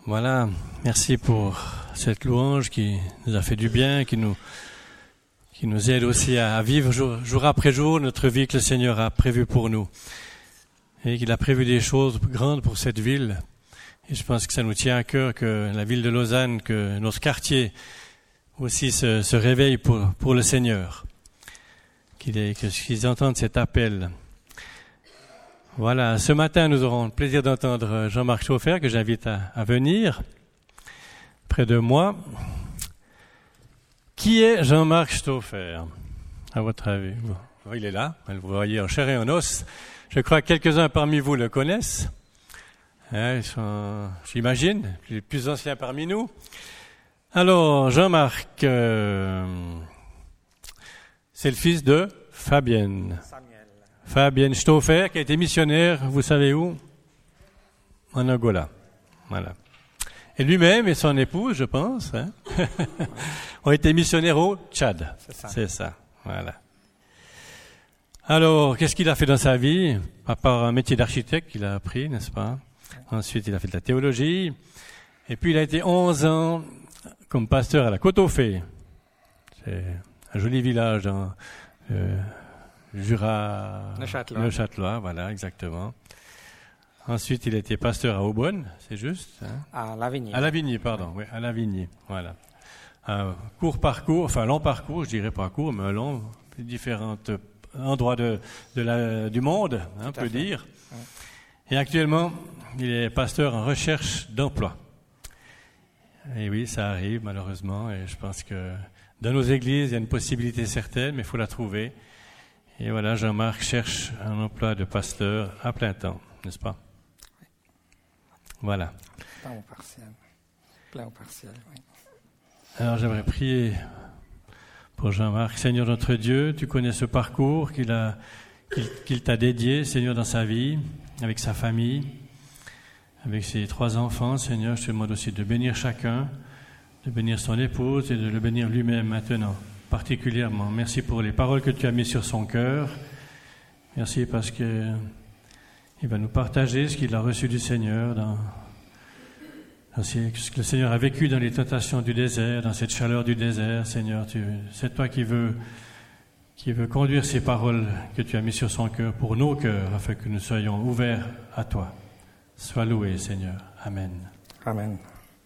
Voilà, merci pour cette louange qui nous a fait du bien, qui nous aide aussi à vivre jour après jour notre vie que le Seigneur a prévue pour nous. Et qu'il a prévu des choses grandes pour cette ville. Et je pense que ça nous tient à cœur que la ville de Lausanne, que notre quartier aussi se réveille pour le Seigneur. Qu'ils entendent cet appel. Voilà, ce matin, nous aurons le plaisir d'entendre Jean-Marc Stauffer, que j'invite à venir près de moi. Qui est Jean-Marc Stauffer, à votre avis? Il est là, vous le voyez en chair et en os. Je crois que quelques-uns parmi vous le connaissent. Ils sont, j'imagine, les plus anciens parmi nous. Alors, Jean-Marc, c'est le fils de Fabienne. Fabienne Stauffer, qui a été missionnaire, vous savez où? En Angola. Voilà. Et lui-même et son épouse, je pense, ont été missionnaires au Tchad. C'est ça. Voilà. Alors, qu'est-ce qu'il a fait dans sa vie? À part un métier d'architecte qu'il a appris, n'est-ce pas? Ensuite, il a fait de la théologie. Et puis, il a été 11 ans comme pasteur à la Côte-aux-Fées. C'est un joli village dans Jura, le Châtelois, voilà, exactement. Ensuite, il était pasteur à Aubonne, c'est juste? À Lavigny. À Lavigny, pardon, oui, à Lavigny, voilà. Un long parcours, je dirais pas court, mais un long, différents endroits du monde, on peut dire. Oui. Et actuellement, il est pasteur en recherche d'emploi. Et oui, ça arrive malheureusement, et je pense que dans nos églises, il y a une possibilité certaine, mais il faut la trouver. Et voilà, Jean-Marc cherche un emploi de pasteur à plein temps, n'est-ce pas? Oui. Voilà. Plein ou partiel, oui. Alors, j'aimerais prier pour Jean-Marc. Seigneur notre Dieu, tu connais ce parcours qu'il t'a dédié, Seigneur, dans sa vie, avec sa famille, avec ses 3 enfants. Seigneur, je te demande aussi de bénir chacun, de bénir son épouse et de le bénir lui-même maintenant. Particulièrement. Merci pour les paroles que tu as mises sur son cœur. Merci parce que il va nous partager ce qu'il a reçu du Seigneur, ce que le Seigneur a vécu dans les tentations du désert, dans cette chaleur du désert. Seigneur, c'est toi qui veux conduire ces paroles que tu as mises sur son cœur pour nos cœurs, afin que nous soyons ouverts à toi. Sois loué, Seigneur. Amen. Amen.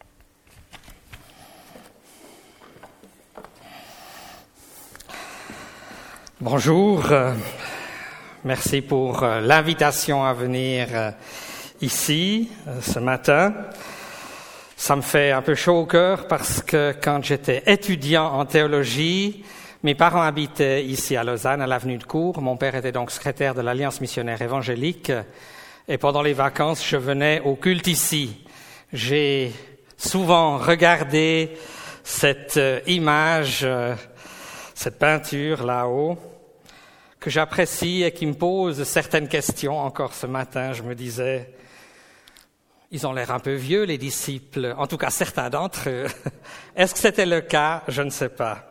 Bonjour, merci pour l'invitation à venir ici ce matin. Ça me fait un peu chaud au cœur parce que quand j'étais étudiant en théologie, mes parents habitaient ici à Lausanne, à l'avenue de Cours. Mon père était donc secrétaire de l'Alliance missionnaire évangélique et pendant les vacances, je venais au culte ici. J'ai souvent regardé cette image, cette peinture là-haut, que j'apprécie et qui me pose certaines questions. Encore ce matin, je me disais, ils ont l'air un peu vieux, les disciples, en tout cas certains d'entre eux. Est-ce que c'était le cas? Je ne sais pas.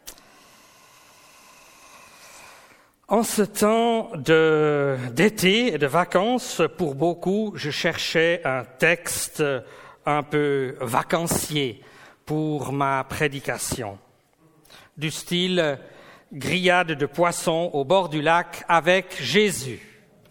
En ce temps d'été et de vacances, pour beaucoup, je cherchais un texte un peu vacancier pour ma prédication, du style grillade de poissons au bord du lac avec Jésus.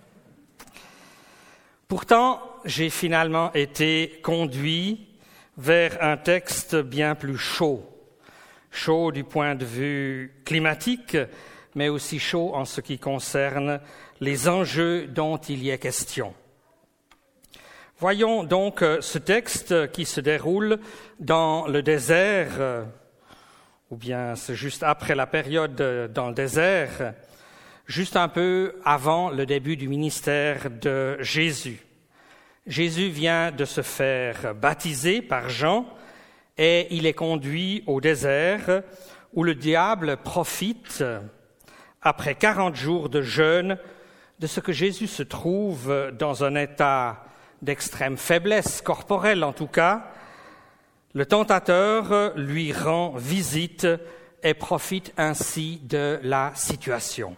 Pourtant, j'ai finalement été conduit vers un texte bien plus chaud. Chaud du point de vue climatique, mais aussi chaud en ce qui concerne les enjeux dont il y est question. Voyons donc ce texte qui se déroule dans le désert, ou bien c'est juste après la période dans le désert, juste un peu avant le début du ministère de Jésus. Jésus vient de se faire baptiser par Jean et il est conduit au désert où le diable profite, après 40 jours de jeûne, de ce que Jésus se trouve dans un état d'extrême faiblesse corporelle en tout cas. Le tentateur lui rend visite et profite ainsi de la situation.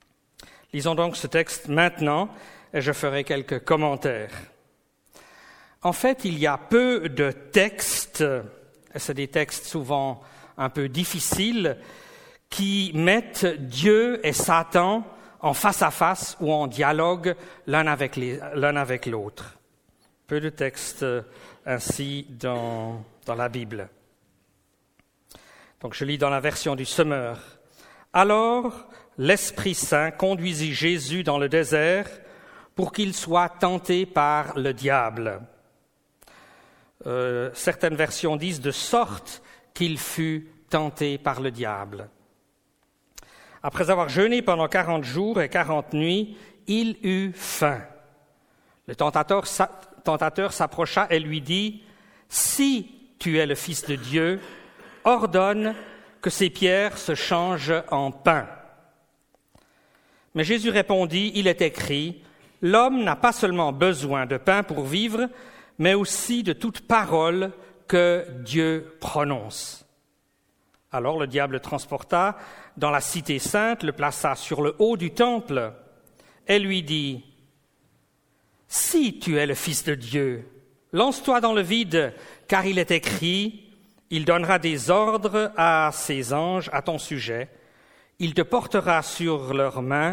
Lisons donc ce texte maintenant et je ferai quelques commentaires. En fait, il y a peu de textes, et c'est des textes souvent un peu difficiles, qui mettent Dieu et Satan en face à face ou en dialogue l'un avec l'autre. Peu de textes ainsi dans la Bible. Donc je lis dans la version du Semeur. Alors l'Esprit Saint conduisit Jésus dans le désert pour qu'il soit tenté par le diable. Certaines versions disent de sorte qu'il fut tenté par le diable. Après avoir jeûné pendant 40 jours et 40 nuits, il eut faim. Le tentateur s'approcha et lui dit, « Si tu es le Fils de Dieu, ordonne que ces pierres se changent en pain. » Mais Jésus répondit, « Il est écrit, l'homme n'a pas seulement besoin de pain pour vivre, mais aussi de toute parole que Dieu prononce. » Alors le diable le transporta dans la cité sainte, le plaça sur le haut du temple et lui dit, « Si tu es le Fils de Dieu, lance-toi dans le vide, car il est écrit, il donnera des ordres à ses anges à ton sujet, ils te porteront sur leurs mains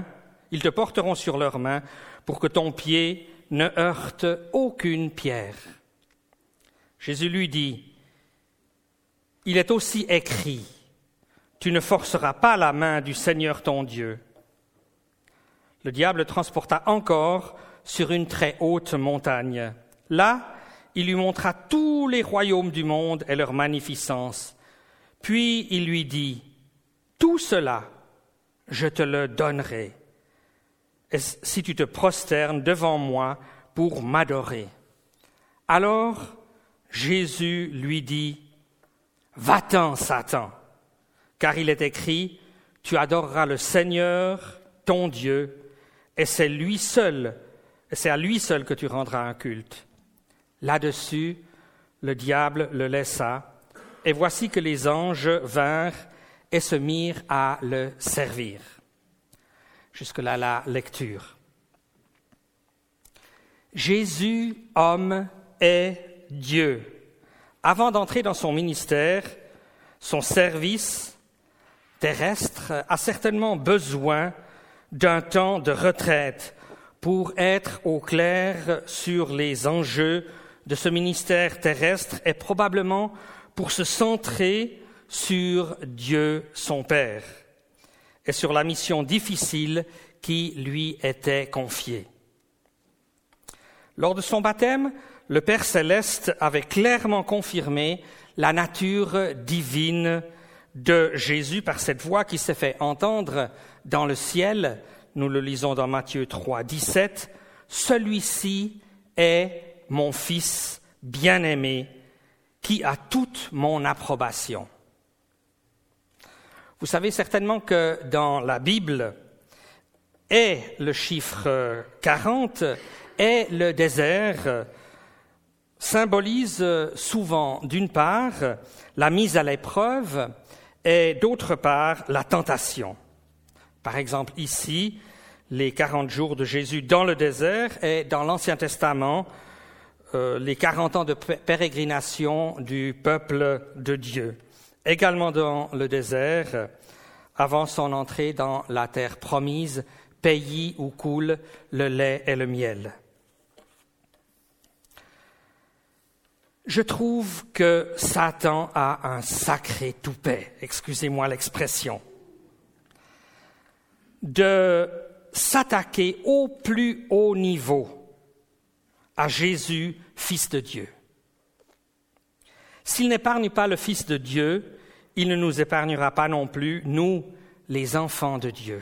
pour que ton pied ne heurte aucune pierre. » Jésus lui dit, « Il est aussi écrit, tu ne forceras pas la main du Seigneur ton Dieu. » Le diable le transporta encore sur une très haute montagne. Là, il lui montra tous les royaumes du monde et leur magnificence. Puis il lui dit, « Tout cela, je te le donnerai, et si tu te prosternes devant moi pour m'adorer. » Alors Jésus lui dit, « Va-t'en, Satan, car il est écrit, tu adoreras le Seigneur, ton Dieu, et c'est à lui seul que tu rendras un culte. » Là-dessus, le diable le laissa, et voici que les anges vinrent et se mirent à le servir. Jusque-là, la lecture. Jésus, homme, est Dieu. Avant d'entrer dans son ministère, son service terrestre a certainement besoin d'un temps de retraite pour être au clair sur les enjeux de ce ministère terrestre et probablement pour se centrer sur Dieu son Père et sur la mission difficile qui lui était confiée. Lors de son baptême, le Père céleste avait clairement confirmé la nature divine de Jésus par cette voix qui s'est fait entendre dans le ciel. Nous le lisons dans Matthieu 3, 17. « Celui-ci est mon Fils bien-aimé, qui a toute mon approbation. » Vous savez certainement que dans la Bible, et le chiffre 40 et le désert symbolise souvent, d'une part, la mise à l'épreuve et d'autre part, la tentation. Par exemple, ici, les 40 jours de Jésus dans le désert et dans l'Ancien Testament, les 40 ans de pérégrination du peuple de Dieu. Également dans le désert, avant son entrée dans la terre promise, pays où coule le lait et le miel. Je trouve que Satan a un sacré toupet, excusez-moi l'expression, de s'attaquer au plus haut niveau à Jésus, Fils de Dieu. S'il n'épargne pas le Fils de Dieu, il ne nous épargnera pas non plus, nous, les enfants de Dieu.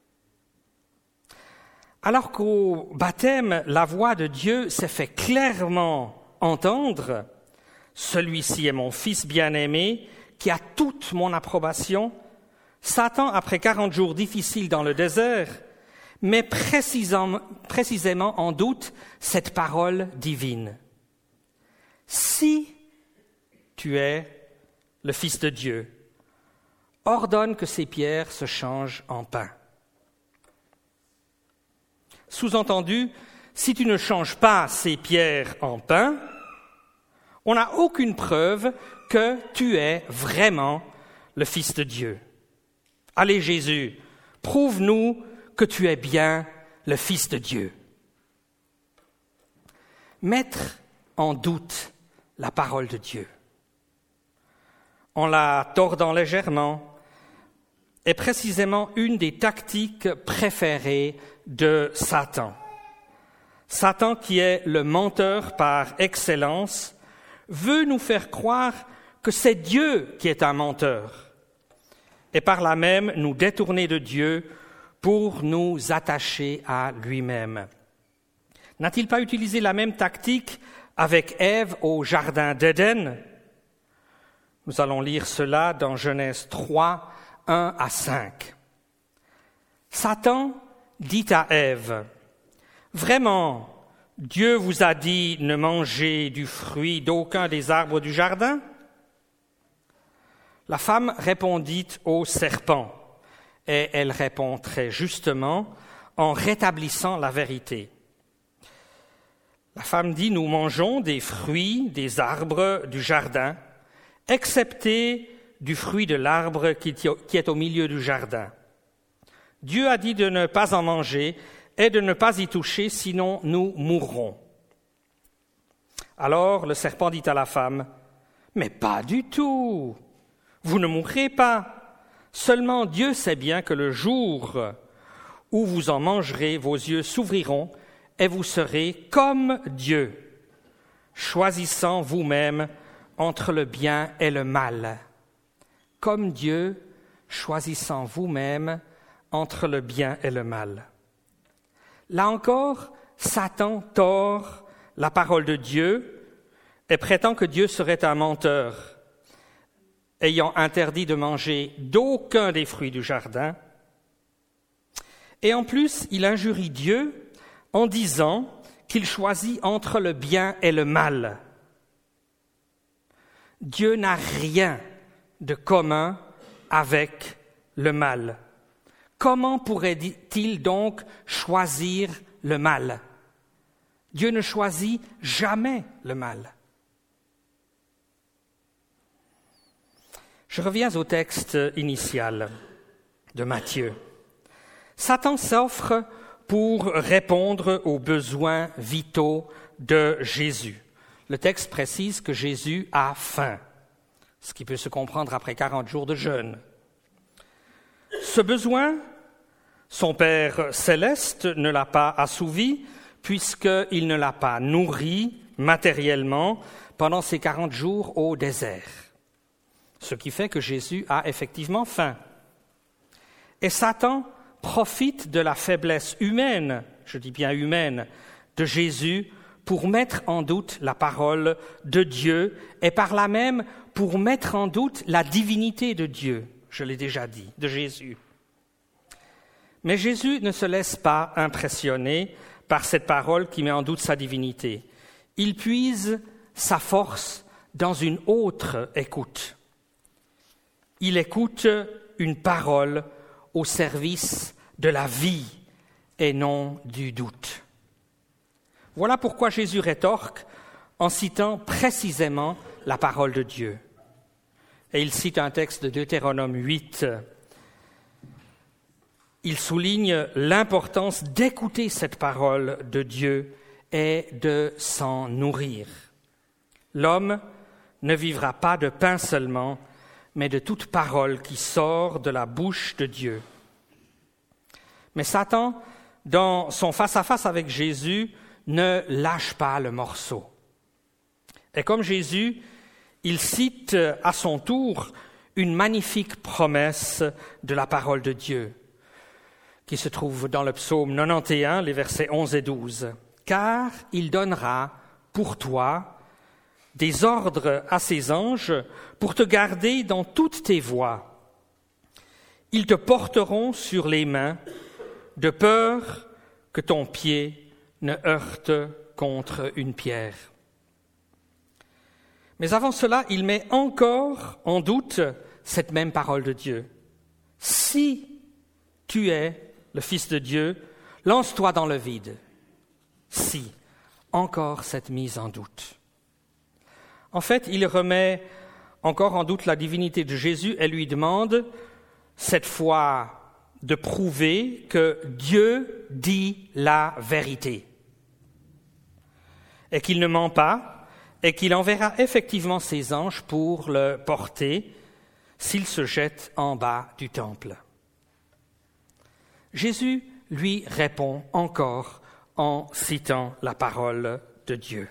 Alors qu'au baptême, la voix de Dieu s'est fait clairement entendre, « Celui-ci est mon Fils bien-aimé, qui a toute mon approbation », Satan, après 40 jours difficiles dans le désert, met précisément en doute cette parole divine. Si tu es le Fils de Dieu, ordonne que ces pierres se changent en pain. Sous-entendu, si tu ne changes pas ces pierres en pain, On n'a aucune preuve que tu es vraiment le Fils de Dieu. Allez Jésus, prouve-nous que tu es bien le Fils de Dieu. Mettre en doute la parole de Dieu, en la tordant légèrement, est précisément une des tactiques préférées de Satan. Satan, qui est le menteur par excellence, veut nous faire croire que c'est Dieu qui est un menteur, et par là même nous détourner de Dieu pour nous attacher à lui-même. N'a-t-il pas utilisé la même tactique avec Ève au jardin d'Éden? Nous allons lire cela dans Genèse 3, 1 à 5. Satan dit à Ève, « Vraiment, Dieu vous a dit ne mangez du fruit d'aucun des arbres du jardin ?» La femme répondit au serpent, et elle répond très justement en rétablissant la vérité. La femme dit, « Nous mangeons des fruits des arbres du jardin, excepté du fruit de l'arbre qui est au milieu du jardin. Dieu a dit de ne pas en manger et de ne pas y toucher, sinon nous mourrons. » Alors le serpent dit à la femme, « Mais pas du tout, vous ne mourrez pas. Seulement Dieu sait bien que le jour où vous en mangerez, vos yeux s'ouvriront et vous serez comme Dieu, choisissant vous-même entre le bien et le mal. » Comme Dieu, choisissant vous-même entre le bien et le mal. Là encore, Satan tord la parole de Dieu et prétend que Dieu serait un menteur, ayant interdit de manger d'aucun des fruits du jardin. Et en plus, il injurie Dieu en disant qu'il choisit entre le bien et le mal. Dieu n'a rien de commun avec le mal. Comment pourrait-il donc choisir le mal? Dieu ne choisit jamais le mal. Je reviens au texte initial de Matthieu. Satan s'offre pour répondre aux besoins vitaux de Jésus. Le texte précise que Jésus a faim, ce qui peut se comprendre après 40 jours de jeûne. Ce besoin, son Père céleste ne l'a pas assouvi, puisqu'il ne l'a pas nourri matériellement pendant ces 40 jours au désert. Ce qui fait que Jésus a effectivement faim. Et Satan profite de la faiblesse humaine, je dis bien humaine, de Jésus pour mettre en doute la parole de Dieu et par là même pour mettre en doute la divinité de Dieu, je l'ai déjà dit, de Jésus. Mais Jésus ne se laisse pas impressionner par cette parole qui met en doute sa divinité. Il puise sa force dans une autre écoute. Il écoute une parole au service de la vie et non du doute. Voilà pourquoi Jésus rétorque en citant précisément la parole de Dieu. Et il cite un texte de Deutéronome 8. Il souligne l'importance d'écouter cette parole de Dieu et de s'en nourrir. L'homme ne vivra pas de pain seulement, mais de toute parole qui sort de la bouche de Dieu. Mais Satan, dans son face-à-face avec Jésus, ne lâche pas le morceau. Et comme Jésus, il cite à son tour une magnifique promesse de la parole de Dieu, qui se trouve dans le psaume 91, les versets 11 et 12. « Car il donnera pour toi des ordres à ses anges pour te garder dans toutes tes voies. Ils te porteront sur les mains, de peur que ton pied ne heurte contre une pierre. » Mais avant cela, il met encore en doute cette même parole de Dieu. « Si tu es le Fils de Dieu, lance-toi dans le vide. » Si, encore cette mise en doute. En fait, il remet encore en doute la divinité de Jésus et lui demande, cette fois, de prouver que Dieu dit la vérité et qu'il ne ment pas et qu'il enverra effectivement ses anges pour le porter s'il se jette en bas du temple. Jésus lui répond encore en citant la parole de Dieu.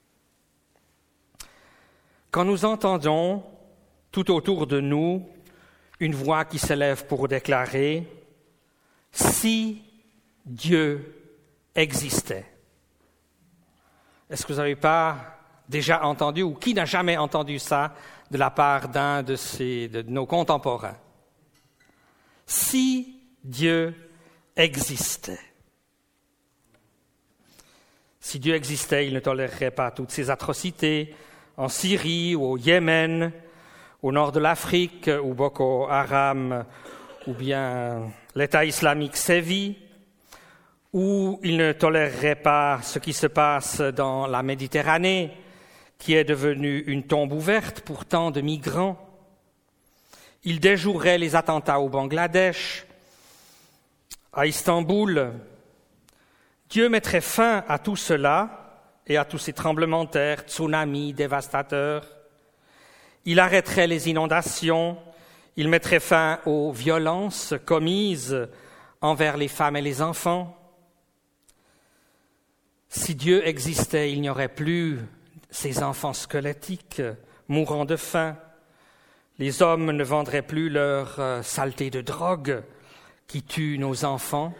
Quand nous entendons tout autour de nous une voix qui s'élève pour déclarer « Si Dieu existait », est-ce que vous n'avez pas déjà entendu, ou qui n'a jamais entendu ça de la part d'un de nos contemporains? Si Dieu existait. Si Dieu existait, il ne tolérerait pas toutes ces atrocités en Syrie ou au Yémen, au nord de l'Afrique, où Boko Haram ou bien l'État islamique sévit, où il ne tolérerait pas ce qui se passe dans la Méditerranée, qui est devenue une tombe ouverte pour tant de migrants. Il déjouerait les attentats au Bangladesh, à Istanbul. Dieu mettrait fin à tout cela et à tous ces tremblements de terre, tsunamis dévastateurs. Il arrêterait les inondations, il mettrait fin aux violences commises envers les femmes et les enfants. Si Dieu existait, il n'y aurait plus ces enfants squelettiques mourant de faim. Les hommes ne vendraient plus leur saleté de drogue qui tue nos enfants.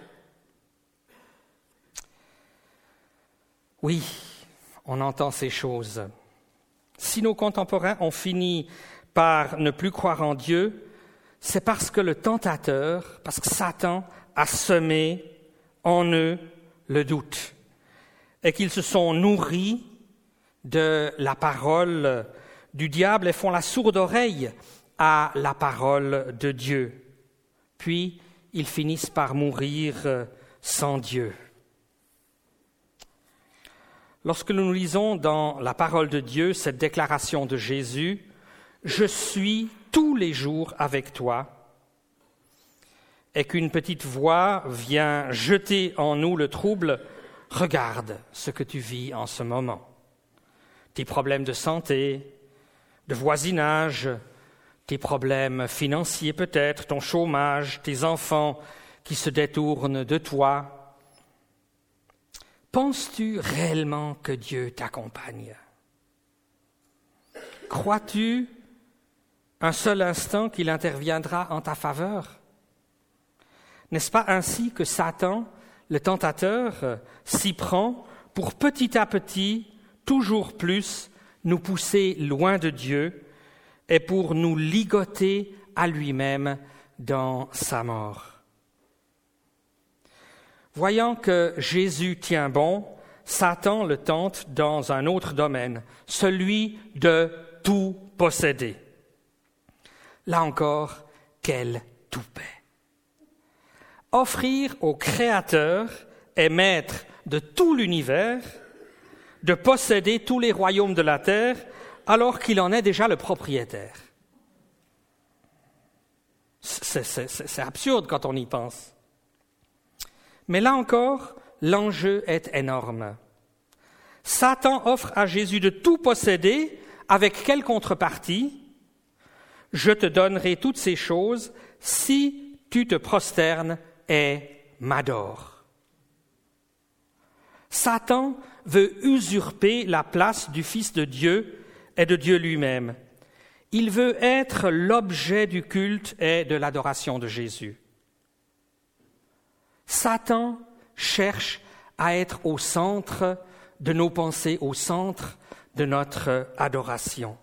Oui, on entend ces choses. Si nos contemporains ont fini par ne plus croire en Dieu, c'est parce que le tentateur, parce que Satan a semé en eux le doute et qu'ils se sont nourris de la parole du diable et font la sourde oreille à la parole de Dieu. Puis, ils finissent par mourir sans Dieu. Lorsque nous lisons dans la parole de Dieu cette déclaration de Jésus, « Je suis tous les jours avec toi », et qu'une petite voix vient jeter en nous le trouble, « Regarde ce que tu vis en ce moment. Tes problèmes de santé, de voisinage, tes problèmes financiers peut-être, ton chômage, tes enfants qui se détournent de toi. Penses-tu réellement que Dieu t'accompagne? Crois-tu un seul instant qu'il interviendra en ta faveur? N'est-ce pas ainsi que Satan, le tentateur, s'y prend pour petit à petit, toujours plus, nous pousser loin de Dieu et pour nous ligoter à lui-même dans sa mort? Voyant que Jésus tient bon, Satan le tente dans un autre domaine, celui de tout posséder. Là encore, quelle toupet! Offrir au Créateur et Maître de tout l'univers de posséder tous les royaumes de la terre alors qu'il en est déjà le propriétaire. C'est absurde quand on y pense. Mais là encore, l'enjeu est énorme. Satan offre à Jésus de tout posséder avec quelle contrepartie? Je te donnerai toutes ces choses si tu te prosternes et m'adores. Satan veut usurper la place du Fils de Dieu et de Dieu lui-même. Il veut être l'objet du culte et de l'adoration de Jésus. Satan cherche à être au centre de nos pensées, au centre de notre adoration.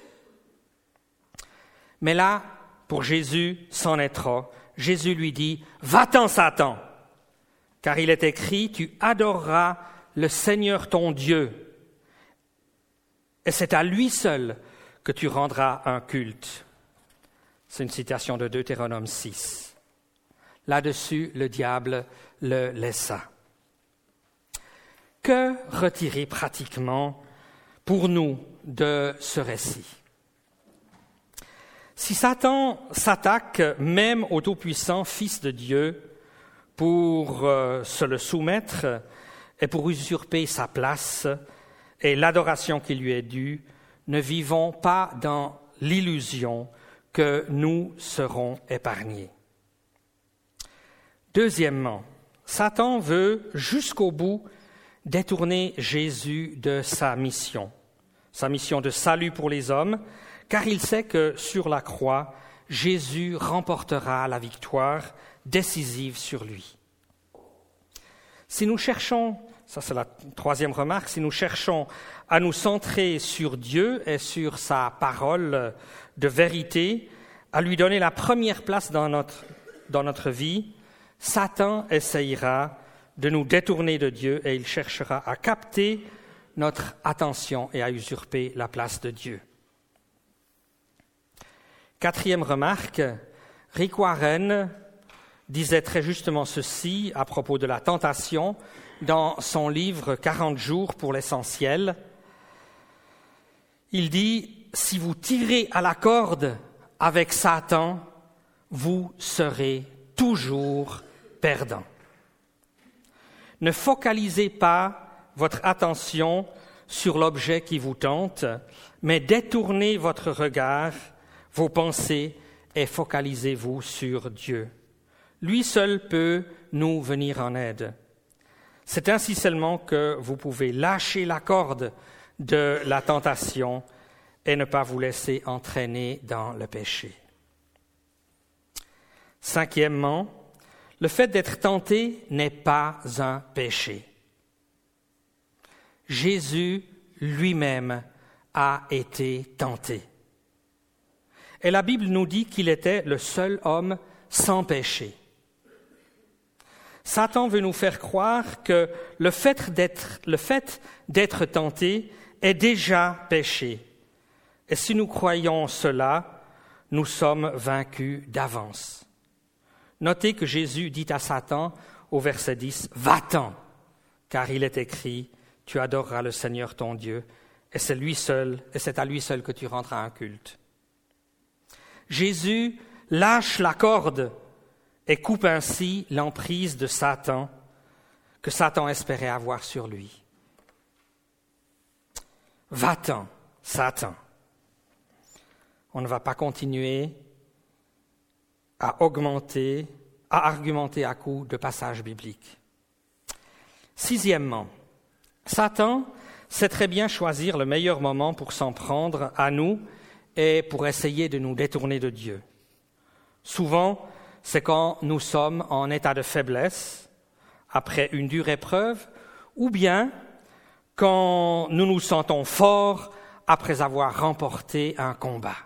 Mais là, pour Jésus, c'en est trop. Jésus lui dit « Va-t'en, Satan, car il est écrit, tu adoreras le Seigneur ton Dieu, et c'est à lui seul que tu rendras un culte. » C'est une citation de Deutéronome 6. Là-dessus, le diable le laissa. Que retirer pratiquement pour nous de ce récit. Si Satan s'attaque même au Tout-Puissant, Fils de Dieu, pour se le soumettre et pour usurper sa place et l'adoration qui lui est due, ne vivons pas dans l'illusion que nous serons épargnés. Deuxièmement, Satan veut jusqu'au bout détourner Jésus de sa mission de salut pour les hommes, car il sait que sur la croix, Jésus remportera la victoire décisive sur lui. Si nous cherchons, ça c'est la troisième remarque, si nous cherchons à nous centrer sur Dieu et sur sa parole de vérité, à lui donner la première place dans notre vie, Satan essayera de nous détourner de Dieu et il cherchera à capter notre attention et à usurper la place de Dieu. Quatrième remarque, Rick Warren disait très justement ceci à propos de la tentation dans son livre « 40 jours pour l'essentiel ». Il dit « Si vous tirez à la corde avec Satan, vous serez toujours perdant. Ne focalisez pas votre attention sur l'objet qui vous tente, mais détournez votre regard, vos pensées et focalisez-vous sur Dieu. Lui seul peut nous venir en aide. C'est ainsi seulement que vous pouvez lâcher la corde de la tentation et ne pas vous laisser entraîner dans le péché. Cinquièmement, le fait d'être tenté n'est pas un péché. Jésus lui-même a été tenté. Et la Bible nous dit qu'il était le seul homme sans péché. Satan veut nous faire croire que le fait d'être tenté est déjà péché. Et si nous croyons cela, nous sommes vaincus d'avance. Notez que Jésus dit à Satan au verset 10, « Va-t'en, car il est écrit, tu adoreras le Seigneur ton Dieu, et c'est à lui seul que tu rendras un culte. » Jésus lâche la corde et coupe ainsi l'emprise de Satan que Satan espérait avoir sur lui. Va-t'en, Satan. On ne va pas continuer à argumenter à coups de passages bibliques. Sixièmement, Satan sait très bien choisir le meilleur moment pour s'en prendre à nous et pour essayer de nous détourner de Dieu. Souvent, c'est quand nous sommes en état de faiblesse, après une dure épreuve, ou bien quand nous nous sentons forts après avoir remporté un combat.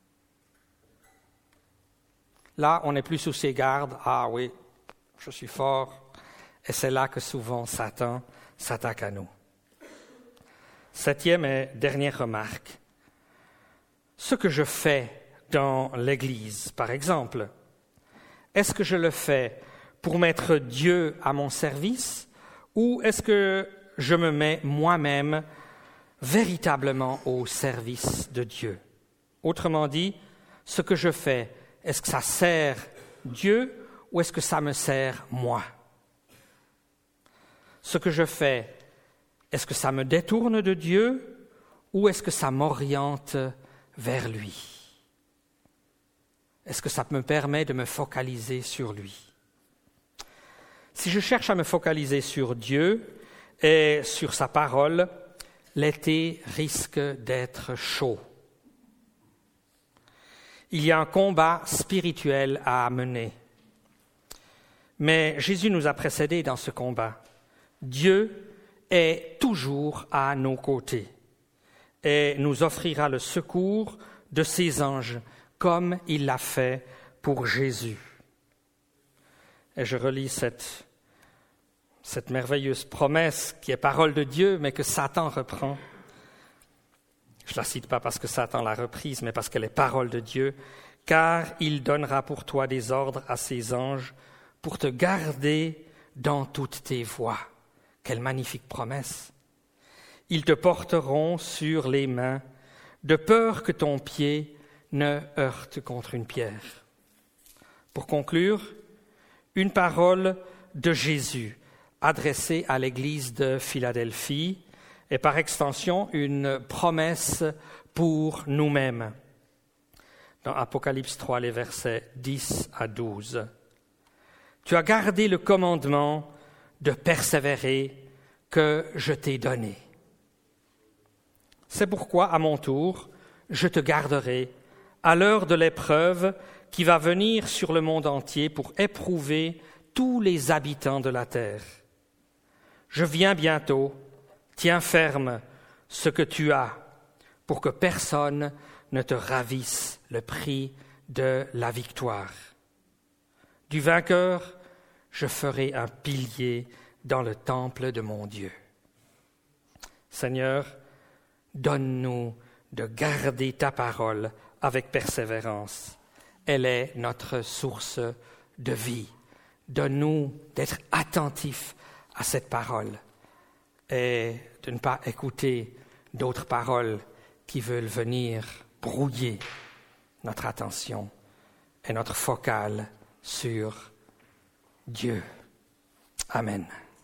Là, on n'est plus sous ses gardes. Ah oui, je suis fort. Et c'est là que souvent Satan s'attaque à nous. Septième et dernière remarque. Ce que je fais dans l'Église, par exemple, est-ce que je le fais pour mettre Dieu à mon service ou est-ce que je me mets moi-même véritablement au service de Dieu? Autrement dit, ce que je fais, est-ce que ça sert Dieu ou est-ce que ça me sert moi? Ce que je fais, est-ce que ça me détourne de Dieu ou est-ce que ça m'oriente vers lui? Est-ce que ça me permet de me focaliser sur lui? Si je cherche à me focaliser sur Dieu et sur sa parole, l'été risque d'être chaud. Il y a un combat spirituel à mener. Mais Jésus nous a précédés dans ce combat. Dieu est toujours à nos côtés et nous offrira le secours de ses anges comme il l'a fait pour Jésus. Et je relis cette merveilleuse promesse qui est parole de Dieu, mais que Satan reprend. Je ne la cite pas parce que Satan l'a reprise, mais parce qu'elle est parole de Dieu. « Car il donnera pour toi des ordres à ses anges pour te garder dans toutes tes voies. » Quelle magnifique promesse! « Ils te porteront sur les mains de peur que ton pied ne heurte contre une pierre. Pour conclure, une parole de Jésus adressée à l'Église de Philadelphie et par extension une promesse pour nous-mêmes. Dans Apocalypse 3, les versets 10 à 12. Tu as gardé le commandement de persévérer que je t'ai donné. C'est pourquoi, à mon tour, je te garderai à l'heure de l'épreuve qui va venir sur le monde entier pour éprouver tous les habitants de la terre. Je viens bientôt, tiens ferme ce que tu as, pour que personne ne te ravisse le prix de la victoire. Du vainqueur, je ferai un pilier dans le temple de mon Dieu. Seigneur, donne-nous de garder ta parole avec persévérance. Elle est notre source de vie. Donne-nous d'être attentifs à cette parole et de ne pas écouter d'autres paroles qui veulent venir brouiller notre attention et notre focale sur Dieu. Amen.